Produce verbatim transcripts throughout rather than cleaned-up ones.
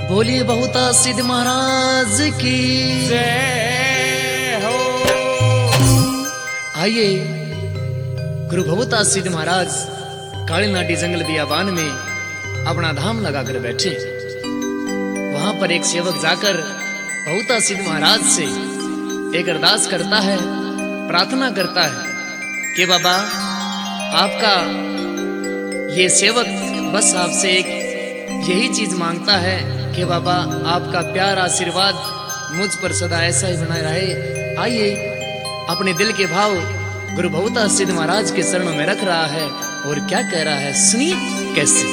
बोलिए बहुता सिद्ध महाराज की जय हो। आइए गुरु बहुता सिद्ध महाराज काली नाटी जंगल बियाबान में अपना धाम लगाकर बैठे। वहां पर एक सेवक जाकर बहुता सिद्ध महाराज से एक अरदास करता है, प्रार्थना करता है कि बाबा आपका ये सेवक बस आपसे एक यही चीज मांगता है कि बाबा आपका प्यार आशीर्वाद मुझ पर सदा ऐसा ही बना रहे। आइए अपने दिल के भाव गुरु बहुता सिद्ध महाराज के चरणों में रख रहा है और क्या कह रहा है सुनिए कैसे।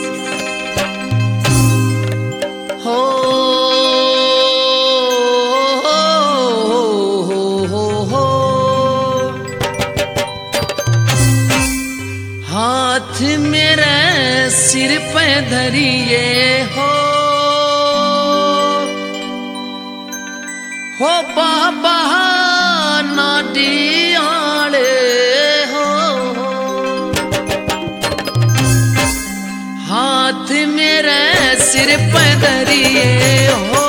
हो हो हो हो हाथ मेरे सिर पे धरिए हो हो बाबा नाटियाले हो हाथ मेरे सिर पे धरिए हो